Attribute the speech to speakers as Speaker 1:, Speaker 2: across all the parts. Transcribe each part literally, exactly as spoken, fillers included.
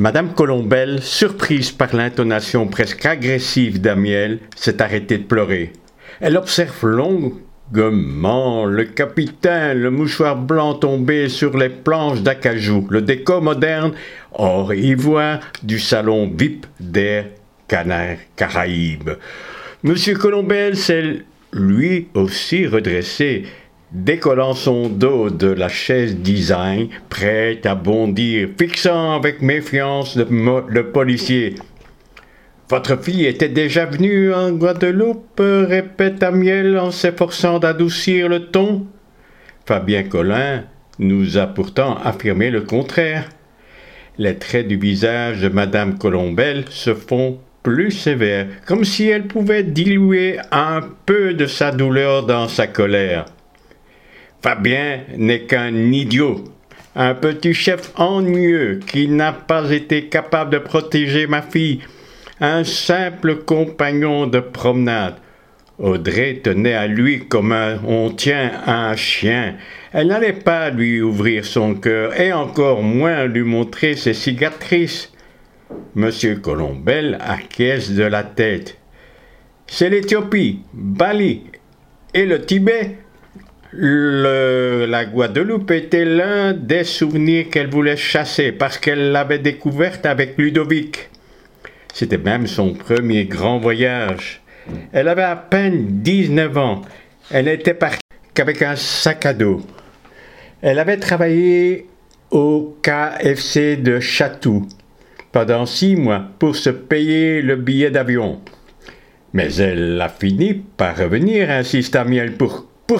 Speaker 1: Madame Colombelle, surprise par l'intonation presque agressive d'Amiel, s'est arrêtée de pleurer. Elle observe longuement le capitaine, le mouchoir blanc tombé sur les planches d'acajou, le décor moderne, or ivoire, du salon V I P d'Air Caraïbes. Monsieur Colombelle s'est lui aussi redressé, décollant son dos de la chaise design, prêt à bondir, fixant avec méfiance le, mo- le policier. « Votre fille était déjà venue en Guadeloupe ?» répète Amiel en s'efforçant d'adoucir le ton. Fabien Collin nous a pourtant affirmé le contraire. Les traits du visage de Madame Colombelle se font plus sévères, comme si elle pouvait diluer un peu de sa douleur dans sa colère. Fabien n'est qu'un idiot, un petit chef ennuyeux qui n'a pas été capable de protéger ma fille, un simple compagnon de promenade. Audrey tenait à lui comme un, on tient à un chien. Elle n'allait pas lui ouvrir son cœur et encore moins lui montrer ses cicatrices. Monsieur Colombelle acquiesce de la tête. C'est l'Éthiopie, Bali et le Tibet. Le, la Guadeloupe était l'un des souvenirs qu'elle voulait chasser parce qu'elle l'avait découverte avec Ludovic. C'était même son premier grand voyage. Elle avait à peine dix-neuf ans. Elle n'était partie qu'avec un sac à dos. Elle avait travaillé au K F C de Chatou pendant six mois pour se payer le billet d'avion. Mais elle a fini par revenir, insiste Amiel. Pour, pourquoi ?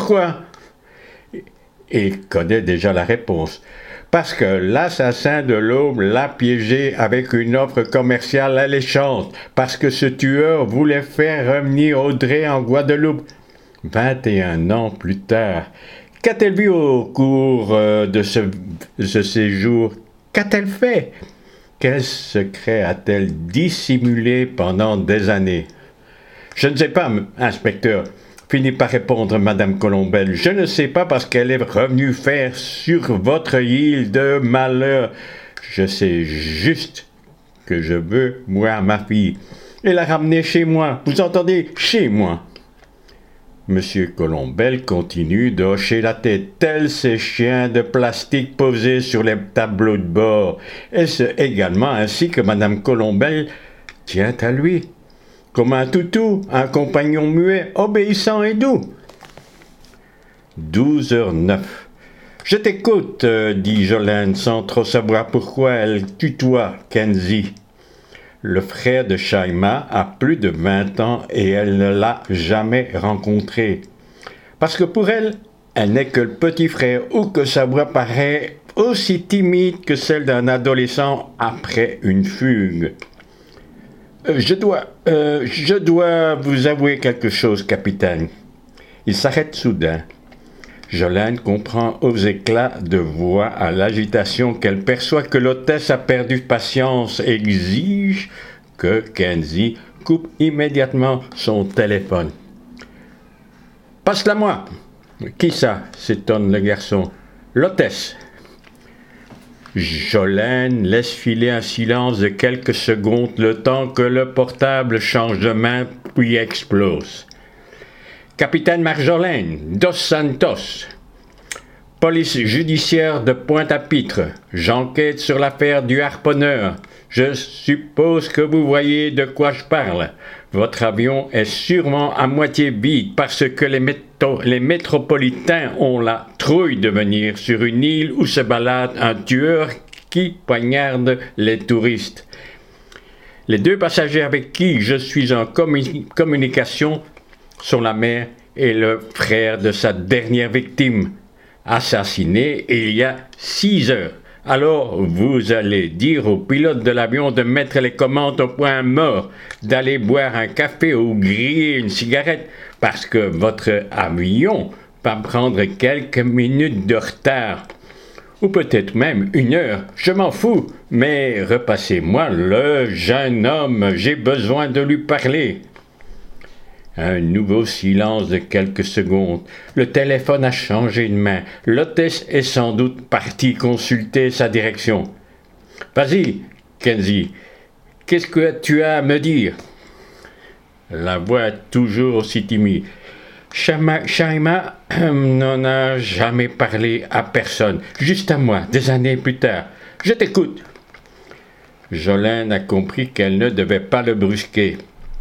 Speaker 1: Il connaît déjà la réponse. Parce que l'assassin de l'Aube l'a piégé avec une offre commerciale alléchante. Parce que ce tueur voulait faire revenir Audrey en Guadeloupe. vingt et un ans plus tard. Qu'a-t-elle vu au cours euh, de ce, ce séjour ? Qu'a-t-elle fait ? Quel secret a-t-elle dissimulé pendant des années ? Je ne sais pas, inspecteur, finit par répondre Madame Colombelle. Je ne sais pas parce qu'elle est revenue faire sur votre île de malheur. Je sais juste que je veux voir ma fille et la ramener chez moi. Vous entendez ? Chez moi. Monsieur Colombelle continue de hocher la tête, tels ces chiens de plastique posés sur les tableaux de bord. Et c'est également ainsi que Madame Colombelle tient à lui. Comme un toutou, un compagnon muet, obéissant et doux. douze heures neuf. Je t'écoute, euh, dit Jolene, sans trop savoir pourquoi elle tutoie Kenzie. Le frère de Shaima a plus de vingt ans et elle ne l'a jamais rencontré. Parce que pour elle, elle n'est que le petit frère ou que sa voix paraît aussi timide que celle d'un adolescent après une fugue. Euh, je dois, euh, je dois vous avouer quelque chose, capitaine. Il s'arrête soudain. Jolene comprend aux éclats de voix à l'agitation qu'elle perçoit que l'hôtesse a perdu patience et exige que Kenzie coupe immédiatement son téléphone. « Passe-la moi !»« Qui ça ?» s'étonne le garçon. « L'hôtesse. » Jolene laisse filer un silence de quelques secondes le temps que le portable change de main puis explose. Capitaine Marjolaine, Dos Santos. Police judiciaire de Pointe-à-Pitre. J'enquête sur l'affaire du harponneur. Je suppose que vous voyez de quoi je parle. Votre avion est sûrement à moitié vide parce que les, métro- les métropolitains ont la trouille de venir sur une île où se balade un tueur qui poignarde les touristes. Les deux passagers avec qui je suis en commu- communication sont la mère et le frère de sa dernière victime, assassiné il y a six heures. Alors, vous allez dire au pilote de l'avion de mettre les commandes au point mort, d'aller boire un café ou griller une cigarette, parce que votre avion va prendre quelques minutes de retard. Ou peut-être même une heure, je m'en fous, mais repassez-moi le jeune homme, j'ai besoin de lui parler. Un nouveau silence de quelques secondes. Le téléphone a changé de main. L'hôtesse est sans doute partie consulter sa direction. « Vas-y, Kenzie, qu'est-ce que tu as à me dire? La voix toujours aussi timide. Shaima n'en a jamais parlé à personne, juste à moi, des années plus tard. Je t'écoute. Jolene a compris qu'elle ne devait pas le brusquer.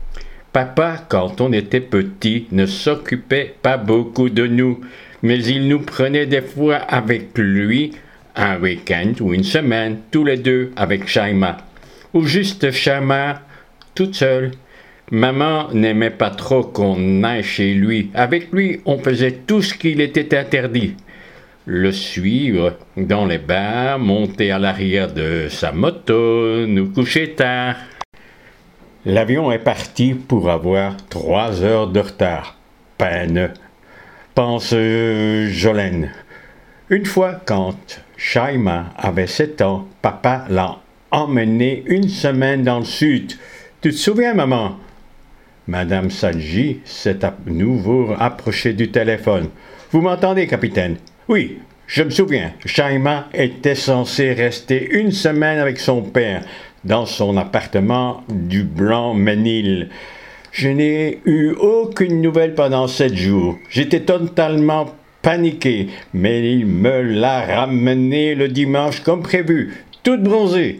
Speaker 1: Papa, quand on était petit, ne s'occupait pas beaucoup de nous, mais il nous prenait des fois avec lui, un week-end ou une semaine, tous les deux avec Shaima, ou juste Shaima toute seule. Maman n'aimait pas trop qu'on aille chez lui. Avec lui, on faisait tout ce qu'il était interdit. Le suivre dans les bars, monter à l'arrière de sa moto, nous coucher tard. L'avion est parti pour avoir trois heures de retard. Peine, pense euh, Jolene. Une fois, quand Shaima avait sept ans, papa l'a emmené une semaine dans le sud. Tu te souviens, maman? Madame Sadji s'est à nouveau approchée du téléphone. Vous m'entendez, capitaine? Oui, je me souviens. Shaima était censée rester une semaine avec son père dans son appartement du Blanc-Ménil. Je n'ai eu aucune nouvelle pendant sept jours. J'étais totalement paniqué, mais il me l'a ramené le dimanche comme prévu, toute bronzée.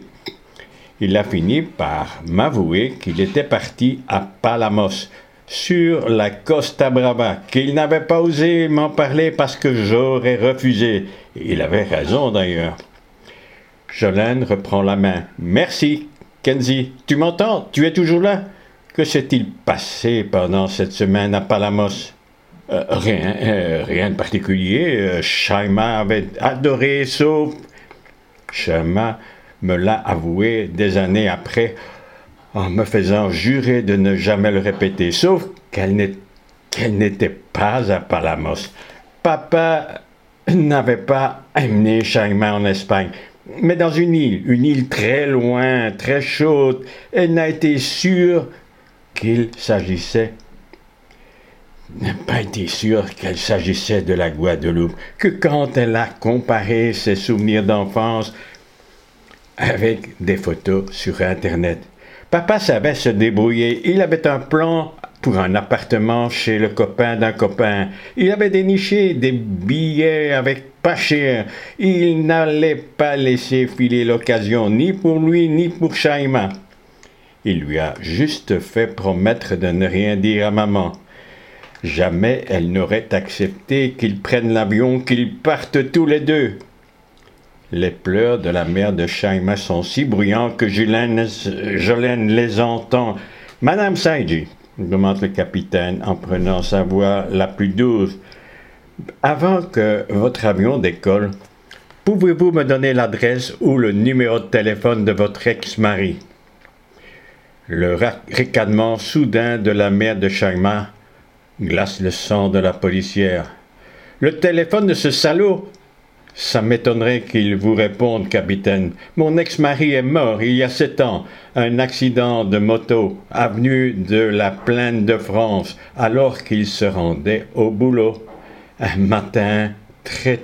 Speaker 1: Il a fini par m'avouer qu'il était parti à Palamos, sur la Costa Brava, qu'il n'avait pas osé m'en parler parce que j'aurais refusé. Il avait raison d'ailleurs. Jolene reprend la main. Merci, Kenzie. Tu m'entends? Tu es toujours là? Que s'est-il passé pendant cette semaine à Palamos? Euh, rien, euh, rien de particulier. Euh, Shaima avait adoré, sauf... Shaima me l'a avoué des années après, en me faisant jurer de ne jamais le répéter, sauf qu'elle n'est, qu'elle n'était pas à Palamos. Papa n'avait pas amené Shaima en Espagne, mais dans une île, une île très loin, très chaude. Elle n'a été sûre qu'il s'agissait, n'a pas été sûre qu'il s'agissait de la Guadeloupe, que quand elle a comparé ses souvenirs d'enfance avec des photos sur Internet. Papa savait se débrouiller. Il avait un plan pour un appartement chez le copain d'un copain. Il avait déniché des billets avec pas cher. Il n'allait pas laisser filer l'occasion ni pour lui ni pour Shaima. Il lui a juste fait promettre de ne rien dire à maman. Jamais elle n'aurait accepté qu'ils prennent l'avion, qu'ils partent tous les deux. Les pleurs de la mère de Shaima sont si bruyants que Jolene, Jolene les entend. « Madame Sadji » demande le capitaine en prenant sa voix la plus douce. « Avant que votre avion décolle, pouvez-vous me donner l'adresse ou le numéro de téléphone de votre ex-mari ?» Le ricanement soudain de la mère de Shaima glace le sang de la policière. « Le téléphone de ce salaud !»« Ça m'étonnerait qu'il vous réponde, capitaine. Mon ex-mari est mort il y a sept ans. Un accident de moto, avenue de la Plaine de France, alors qu'il se rendait au boulot. Un matin très tôt. »